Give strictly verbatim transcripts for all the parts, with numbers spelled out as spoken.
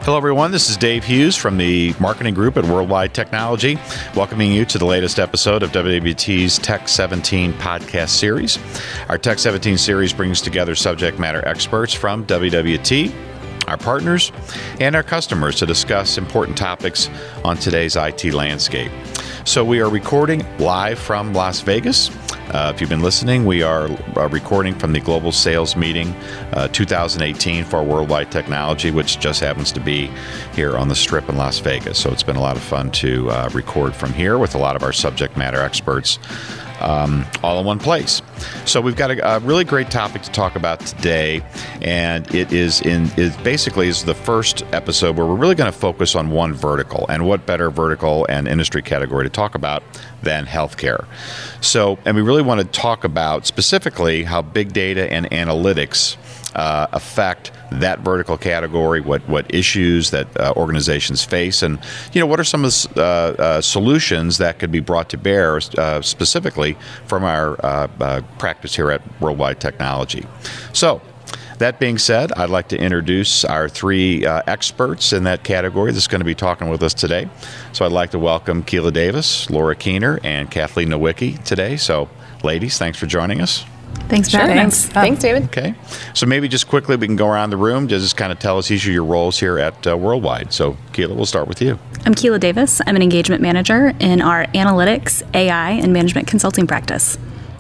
Hello, everyone. This is Dave Hughes from the marketing group at Worldwide Technology, welcoming you to the latest episode of W W T's Tech seventeen podcast series. Our Tech seventeen series brings together subject matter experts from W W T, our partners, and our customers to discuss important topics on today's I T landscape. So we are recording live from Las Vegas. Uh, if you've been listening, we are uh, recording from the Global Sales Meeting uh, two thousand eighteen for Worldwide Technology, which just happens to be here on the Strip in Las Vegas. So it's been a lot of fun to uh, record from here with a lot of our subject matter experts um, all in one place. So we've got a, a really great topic to talk about today, and it is in it basically is the first episode where we're really going to focus on one vertical, and what better vertical and industry category to talk about than healthcare. So, and we really want to talk about specifically how big data and analytics uh, affect that vertical category, what what issues that uh, organizations face, and you know what are some of the uh, uh, solutions that could be brought to bear uh, specifically from our uh, uh, practice here at Worldwide Technology. So, that being said, I'd like to introduce our three uh, experts in that category that's going to be talking with us today. So I'd like to welcome Keila Davis, Laura Keener, and Kathleen Nowicki today. So, ladies, thanks for joining us. Thanks for sure. having Thanks. us. Thanks, David. Okay. So maybe just quickly we can go around the room, just kind of tell us each of your roles here at uh, Worldwide. So, Keila, we'll start with you. I'm Keila Davis. I'm an engagement manager in our analytics, A I, and management consulting practice.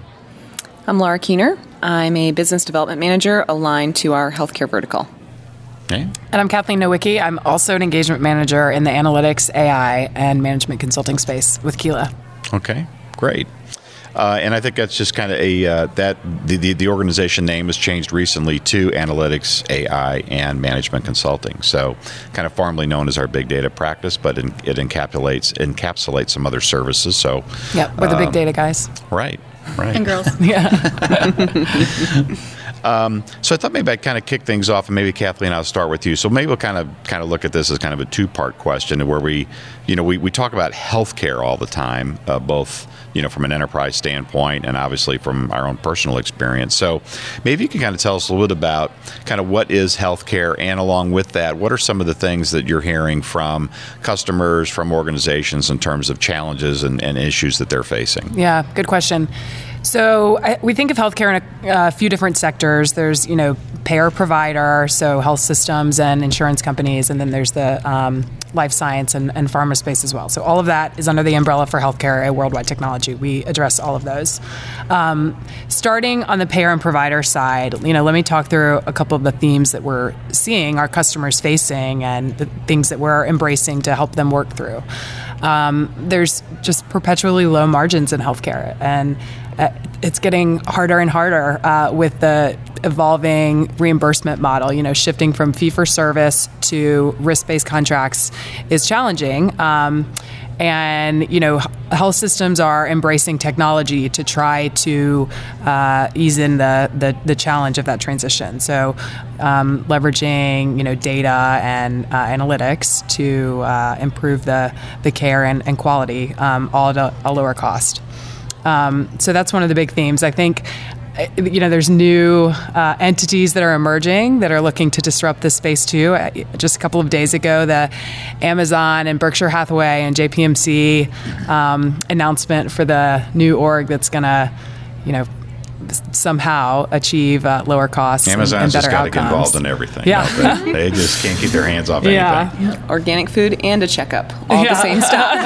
I'm Laura Keener. I'm a business development manager aligned to our healthcare vertical. Okay. And I'm Kathleen Nowicki. I'm also an engagement manager in the analytics, A I, and management consulting space with Keila. Okay, great. Uh, and I think that's just kind of a uh, that the, the the organization name has changed recently to Analytics, A I, and Management Consulting. So, kind of formerly known as our Big Data practice, but in, it encapsulates encapsulates some other services. So, Yep, we're the um, big data guys. Right. Right. And girls. Yeah. um, so I thought maybe I'd kind of kick things off, and maybe Kathleen, I'll start with you. So maybe we'll kind of kind of look at this as kind of a two-part question, where we, you know, we, we talk about healthcare all the time, uh, both you know from an enterprise standpoint and obviously from our own personal experience. So maybe you can kind of tell us a little bit about kind of what is healthcare, and along with that, what are some of the things that you're hearing from customers, from organizations in terms of challenges and, and issues that they're facing? Yeah, good question. So I, we think of healthcare in a, a few different sectors. There's, you know, payer provider, so health systems and insurance companies, and then there's the um, life science and, and pharma space as well. So all of that is under the umbrella for healthcare at Worldwide Technology. We address all of those. Um, starting on the payer and provider side, you know, let me talk through a couple of the themes that we're seeing our customers facing and the things that we're embracing to help them work through. Um, there's just perpetually low margins in healthcare, and uh, it's getting harder and harder uh, with the evolving reimbursement model. You know, shifting from fee-for-service to risk-based contracts is challenging. Um, And, you know, health systems are embracing technology to try to uh, ease in the, the, the challenge of that transition. So um, leveraging, you know, data and uh, analytics to uh, improve the, the care and, and quality, um, all at a, a lower cost. Um, so that's one of the big themes. I think, you know, there's new uh, entities that are emerging that are looking to disrupt this space too. Uh, just a couple of days ago, the Amazon and Berkshire Hathaway and J P M C um, announcement for the new org that's going to, you know, somehow achieve uh, lower costs Amazon's and, and better just got to outcomes. get involved in everything. Yeah. They, they just can't keep their hands off Yeah. anything. Organic food and a checkup, all Yeah. the same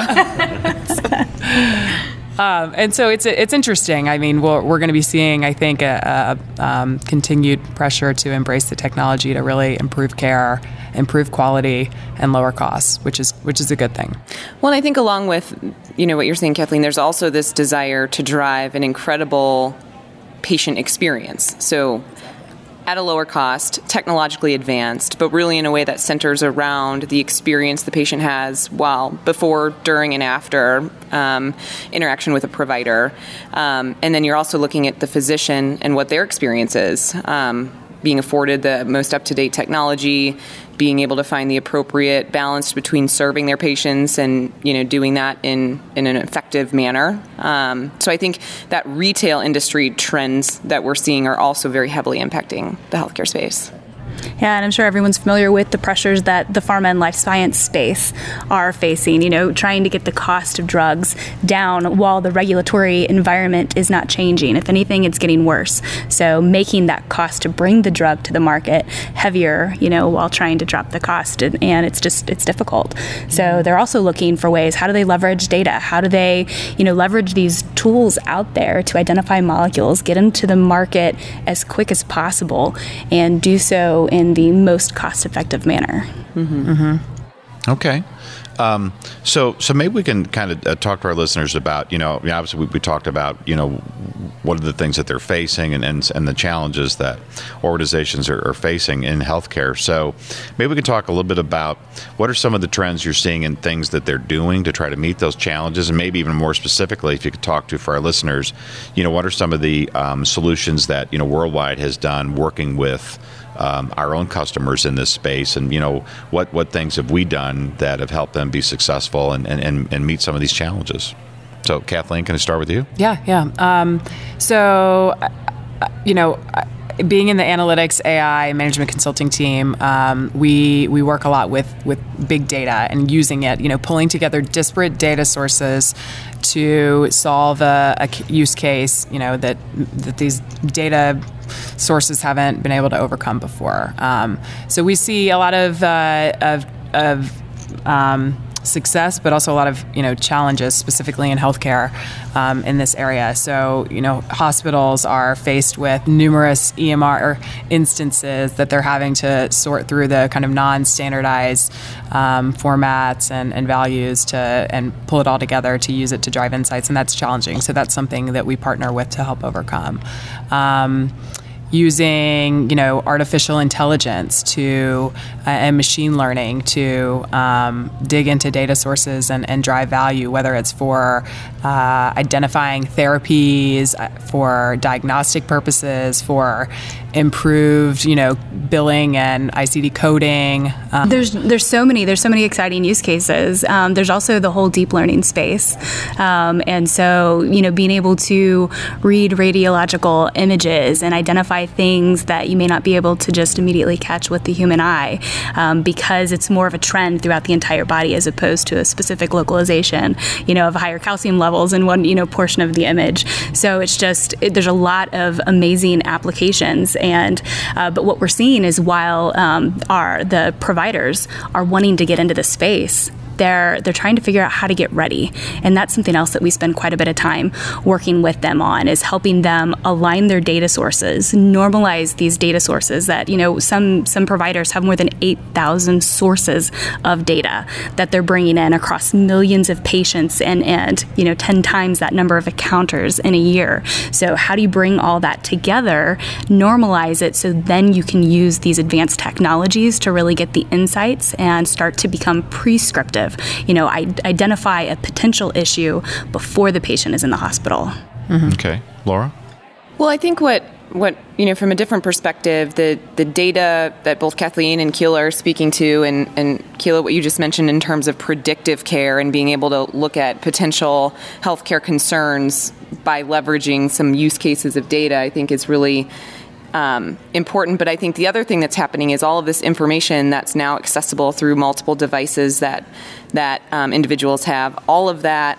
stuff. Um, and so it's it's interesting. I mean, we're, we're going to be seeing, I think, a, a um, continued pressure to embrace the technology to really improve care, improve quality, and lower costs, which is which is a good thing. Well, and I think along with, you know, what you're saying, Kathleen, there's also this desire to drive an incredible patient experience. So at a lower cost, technologically advanced, but really in a way that centers around the experience the patient has while before, during, and after um, interaction with a provider. Um, and then you're also looking at the physician and what their experience is, um, being afforded the most up-to-date technology, being able to find the appropriate balance between serving their patients and, you know, doing that in, in an effective manner. Um, so I think that retail industry trends that we're seeing are also very heavily impacting the healthcare space. Yeah, and I'm sure everyone's familiar with the pressures that the pharma and life science space are facing, you know, trying to get the cost of drugs down while the regulatory environment is not changing. If anything, it's getting worse. So making that cost to bring the drug to the market heavier, you know, while trying to drop the cost, and, and it's just, it's difficult. So they're also looking for ways, how do they leverage data? How do they, you know, leverage these tools out there to identify molecules, get them to the market as quick as possible, and do so in the most cost-effective manner. Mm-hmm. Mm-hmm. Okay. Um, so, so maybe we can kind of uh, talk to our listeners about, you know, obviously we, we talked about, you know, what are the things that they're facing and, and, and the challenges that organizations are, are facing in healthcare. So maybe we can talk a little bit about what are some of the trends you're seeing and things that they're doing to try to meet those challenges, and maybe even more specifically, if you could talk to for our listeners, you know, what are some of the um, solutions that, you know, Worldwide has done working with Um, our own customers in this space, and you know what what things have we done that have helped them be successful and, and, and, and meet some of these challenges. So Kathleen, can I start with you? Yeah, yeah. Um, so, uh, you know, being in the analytics, A I, management consulting team, um, we we work a lot with with big data and using it. You know, pulling together disparate data sources to solve a, a use case. You know that that these data sources haven't been able to overcome before. Um, so we see a lot of uh, of, of um, success, but also a lot of you know challenges, specifically in healthcare um, in this area. So you know hospitals are faced with numerous E M R instances that they're having to sort through the kind of non-standardized um, formats and, and values to and pull it all together to use it to drive insights, and that's challenging. So that's something that we partner with to help overcome. Um, using, you know, artificial intelligence to uh, and machine learning to um, dig into data sources and, and drive value, whether it's for uh, identifying therapies, for diagnostic purposes, for improved, you know, billing and I C D coding. Um, there's there's so many there's so many exciting use cases. Um, there's also the whole deep learning space, um, and so you know being able to read radiological images and identify things that you may not be able to just immediately catch with the human eye, um, because it's more of a trend throughout the entire body as opposed to a specific localization, you know, of higher calcium levels in one you know portion of the image. So it's just it, there's a lot of amazing applications. And uh, but what we're seeing is while um, our the providers are wanting to get into the space, they're they're trying to figure out how to get ready, and that's something else that we spend quite a bit of time working with them on, is helping them align their data sources, normalize these data sources. That you know some some providers have more than eight thousand sources of data that they're bringing in across millions of patients and and you know ten times that number of encounters in a year. So how do you bring all that together, normalize it, so then you can use these advanced technologies to really get the insights and start to become prescriptive. You know, I identify a potential issue before the patient is in the hospital. Mm-hmm. Okay, Laura? Well, I think what, what you know, from a different perspective, the, the data that both Kathleen and Keela are speaking to, and, and Keela, what you just mentioned in terms of predictive care and being able to look at potential healthcare concerns by leveraging some use cases of data, I think is really Um, important. But I think the other thing that's happening is all of this information that's now accessible through multiple devices that that um, individuals have. All of that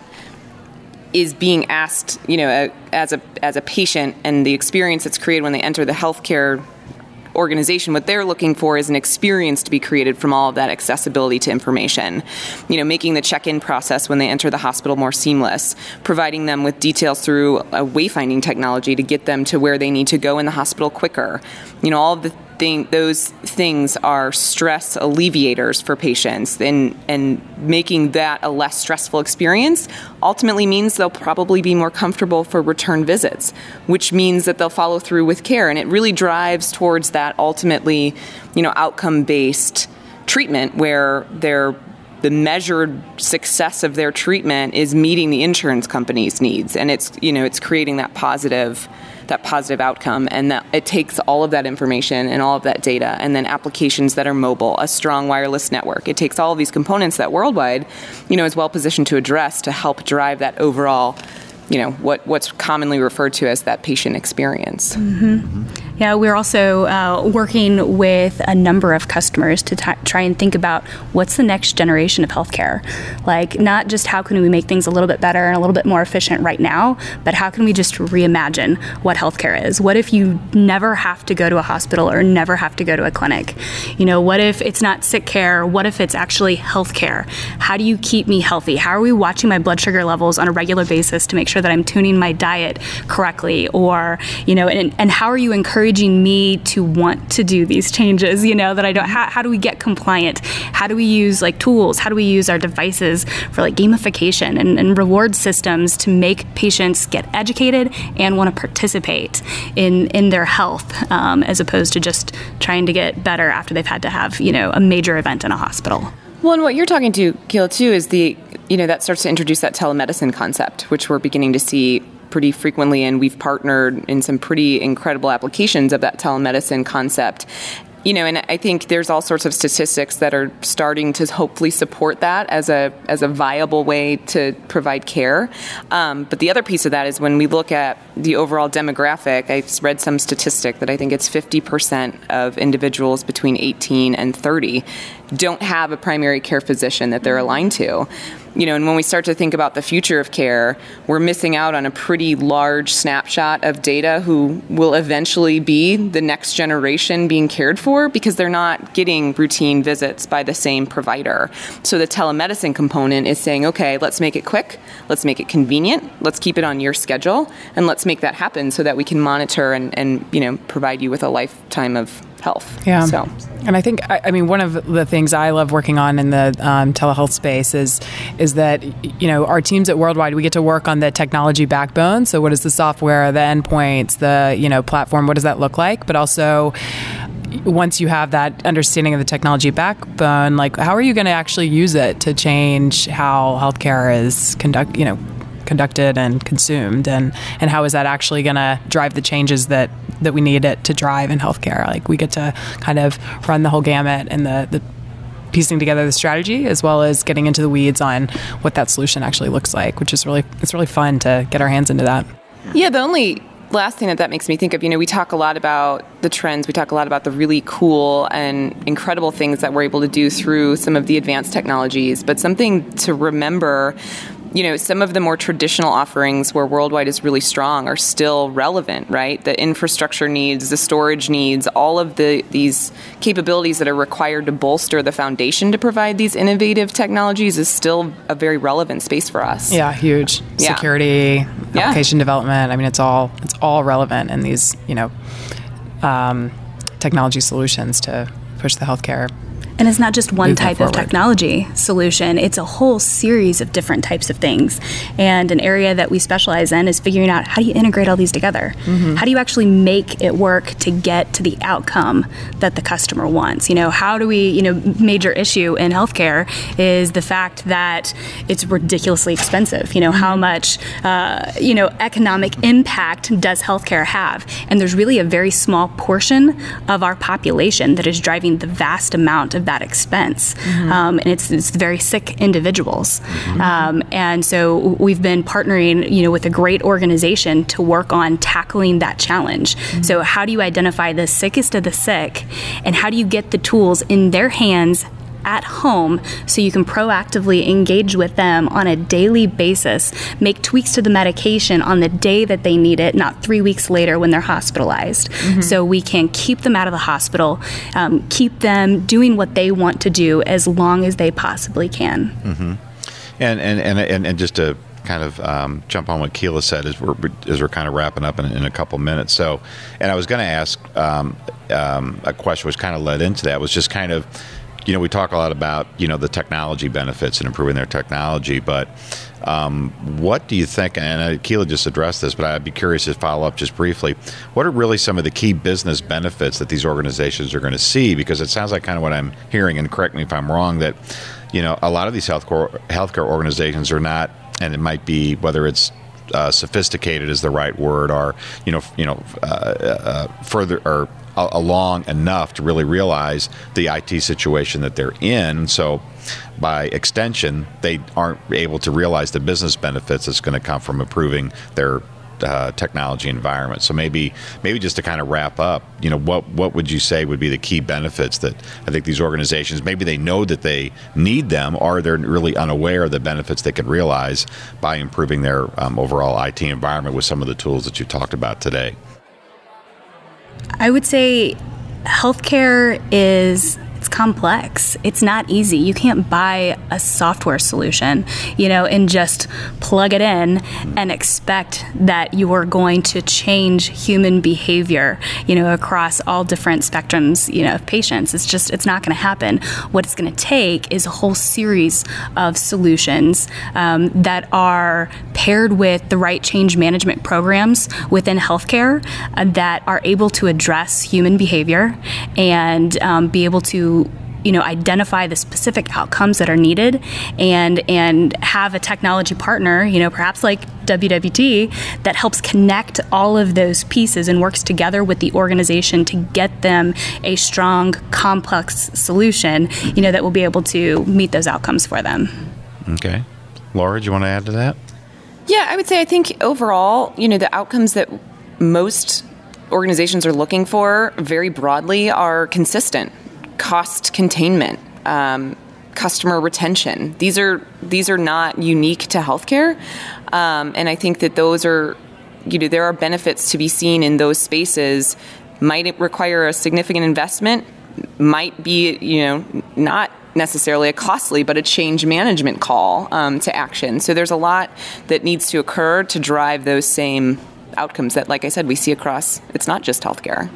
is being asked, you know, uh, as a as a patient, and the experience that's created when they enter the healthcare organization, what they're looking for is an experience to be created from all of that accessibility to information. You know, making the check-in process when they enter the hospital more seamless, providing them with details through a wayfinding technology to get them to where they need to go in the hospital quicker. You know, all of the thing, those things are stress alleviators for patients, and and making that a less stressful experience ultimately means they'll probably be more comfortable for return visits, which means that they'll follow through with care, and it really drives towards that ultimately, you know, outcome-based treatment where they're the measured success of their treatment is meeting the insurance company's needs, and it's you know it's creating that positive that positive outcome, and that it takes all of that information and all of that data, and then applications that are mobile, a strong wireless network. It takes all of these components that Worldwide, you know, is well positioned to address to help drive that overall, you know, what what's commonly referred to as that patient experience. Mm-hmm. Mm-hmm. Yeah, we're also uh, working with a number of customers to t- try and think about what's the next generation of healthcare. Like, not just how can we make things a little bit better and a little bit more efficient right now, but how can we just reimagine what healthcare is? What if you never have to go to a hospital or never have to go to a clinic? You know, what if it's not sick care? What if it's actually healthcare? How do you keep me healthy? How are we watching my blood sugar levels on a regular basis to make sure that I'm tuning my diet correctly? Or, you know, and, and how are you encouraging encouraging me to want to do these changes, you know, that I don't, how, how do we get compliant? How do we use like tools? How do we use our devices for like gamification and, and reward systems to make patients get educated and want to participate in, in their health, um, as opposed to just trying to get better after they've had to have, you know, a major event in a hospital? Well, and what you're talking to, Keela, too, is the, you know, that starts to introduce that telemedicine concept, which we're beginning to see pretty frequently, and we've partnered in some pretty incredible applications of that telemedicine concept. You know, and I think there's all sorts of statistics that are starting to hopefully support that as a as a viable way to provide care. Um, but the other piece of that is when we look at the overall demographic, I read some statistic that I think it's fifty percent of individuals between eighteen and thirty don't have a primary care physician that they're aligned to. You know, and when we start to think about the future of care, we're missing out on a pretty large snapshot of data who will eventually be the next generation being cared for because they're not getting routine visits by the same provider. So the telemedicine component is saying, okay, let's make it quick, let's make it convenient, let's keep it on your schedule, and let's make that happen so that we can monitor and, and you know, provide you with a lifetime of health. Yeah. So. And I think, I, I mean, one of the things I love working on in the um, telehealth space is is that, you know, our teams at Worldwide, we get to work on the technology backbone. So what is the software, the endpoints, the, you know, platform, what does that look like? But also, once you have that understanding of the technology backbone, like, how are you going to actually use it to change how healthcare is conduct, you know, conducted and consumed, and, and how is that actually going to drive the changes that, that we need it to drive in healthcare? Like, we get to kind of run the whole gamut and the, the piecing together the strategy as well as getting into the weeds on what that solution actually looks like, which is really, it's really fun to get our hands into that. Yeah, the only last thing that that makes me think of, you know, we talk a lot about the trends, we talk a lot about the really cool and incredible things that we're able to do through some of the advanced technologies, but something to remember, you know, some of the more traditional offerings where Worldwide is really strong are still relevant, right? The infrastructure needs, the storage needs, all of the these capabilities that are required to bolster the foundation to provide these innovative technologies is still a very relevant space for us. Yeah, huge. Yeah. Security, application yeah. development. I mean, it's all it's all relevant in these, you know, um, technology solutions to push the healthcare. And it's not just one Move type forward. of technology solution. It's a whole series of different types of things. And an area that we specialize in is figuring out how do you integrate all these together? Mm-hmm. How do you actually make it work to get to the outcome that the customer wants? You know, how do we, you know, major issue in healthcare is the fact that it's ridiculously expensive. You know, mm-hmm. how much, uh, you know, economic impact does healthcare have? And there's really a very small portion of our population that is driving the vast amount of that expense. Mm-hmm. Um, and it's, it's very sick individuals. Mm-hmm. Um, and so we've been partnering, you know, with a great organization to work on tackling that challenge. Mm-hmm. So how do you identify the sickest of the sick, and how do you get the tools in their hands at home so you can proactively engage with them on a daily basis, make tweaks to the medication on the day that they need it, not three weeks later when they're hospitalized. Mm-hmm. So we can keep them out of the hospital, um, keep them doing what they want to do as long as they possibly can. Mm-hmm. And, and, and, and, and just to kind of um, jump on what Keila said as we're, as we're kind of wrapping up in, in a couple minutes. So, and I was going to ask um, um, a question which kind of led into that, was just kind of, you know, we talk a lot about, you know, the technology benefits and improving their technology, but um, what do you think, and uh, Keila just addressed this, but I'd be curious to follow up just briefly, what are really some of the key business benefits that these organizations are going to see? Because it sounds like kind of what I'm hearing, and correct me if I'm wrong, that, you know, a lot of these healthcare, healthcare organizations are not, and it might be whether it's uh, sophisticated is the right word, or, you know, you know, uh, uh, further, or along enough to really realize the I T situation that they're in. So by extension, they aren't able to realize the business benefits that's going to come from improving their uh, technology environment. So maybe maybe just to kind of wrap up, you know, what what would you say would be the key benefits that I think these organizations, maybe they know that they need them, or they're really unaware of the benefits they could realize by improving their um, overall I T environment with some of the tools that you talked about today? I would say healthcare is it's complex. It's not easy. You can't buy a software solution, you know, and just plug it in and expect that you are going to change human behavior, you know, across all different spectrums, you know, of patients. It's just, it's not going to happen. What it's going to take is a whole series of solutions um, that are paired with the right change management programs within healthcare uh, that are able to address human behavior and um, be able to you know, identify the specific outcomes that are needed and and have a technology partner, you know, perhaps like W W T, that helps connect all of those pieces and works together with the organization to get them a strong, complex solution, you know, that will be able to meet those outcomes for them. Okay. Laura, do you want to add to that? Yeah, I would say I think overall, you know, the outcomes that most organizations are looking for very broadly are consistent. Cost containment, um, customer retention. These are these are not unique to healthcare, um, and I think that those are, you know, there are benefits to be seen in those spaces. Might it require a significant investment? Might be, you know, not necessarily a costly, but a change management call um, to action. So there's a lot that needs to occur to drive those same outcomes that, like I said, we see across. It's not just healthcare.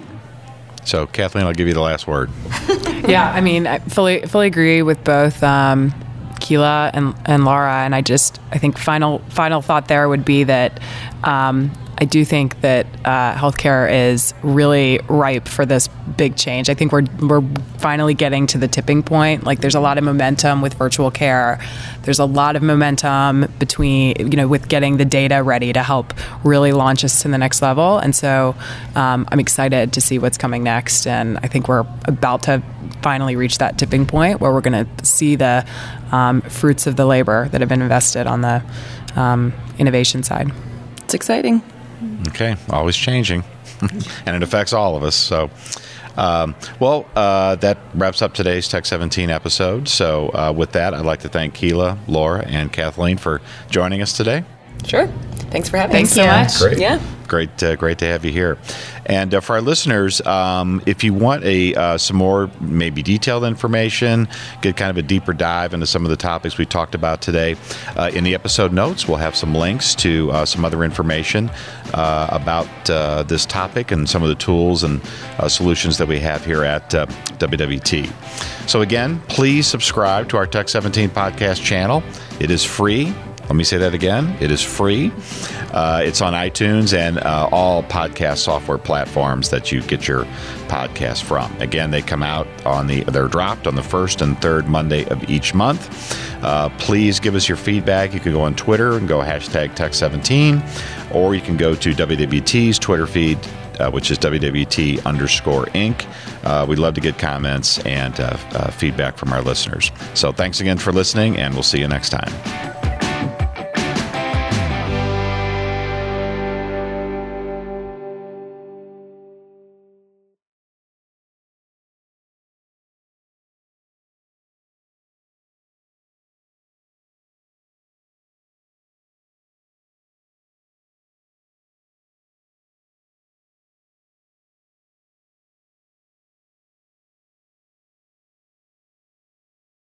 So, Kathleen, I'll give you the last word. Yeah, I mean, I fully fully agree with both um, Keela and, and Laura, and I just I think final final thought there would be that um, I do think that uh, healthcare is really ripe for this big change. I think we're we're finally getting to the tipping point. Like, there's a lot of momentum with virtual care. There's a lot of momentum between, you know, with getting the data ready to help really launch us to the next level. And so um, I'm excited to see what's coming next. And I think we're about to finally reach that tipping point where we're going to see the um, fruits of the labor that have been invested on the um, innovation side. It's exciting. Okay, always changing, and it affects all of us. So, um, well, uh, that wraps up today's Tech seventeen episode. So, uh, with that, I'd like to thank Keela, Laura, and Kathleen for joining us today. Sure. Thanks for having Thanks us. so much. Great. Yeah. Great, uh, great to have you here. And uh, for our listeners, um, if you want a uh, some more maybe detailed information, get kind of a deeper dive into some of the topics we talked about today, uh, in the episode notes, we'll have some links to uh, some other information uh, about uh, this topic and some of the tools and uh, solutions that we have here at uh, W W T. So again, please subscribe to our Tech seventeen podcast channel. It is free. Let me say that again. It is free. Uh, it's on iTunes and uh, all podcast software platforms that you get your podcast from. Again, they come out on the, they're dropped on the first and third Monday of each month. Uh, please give us your feedback. You can go on Twitter and go hashtag Tech seventeen, or you can go to W W T's Twitter feed, Uh, which is W W T underscore Inc. Uh, we'd love to get comments and uh, uh, feedback from our listeners. So thanks again for listening, and we'll see you next time.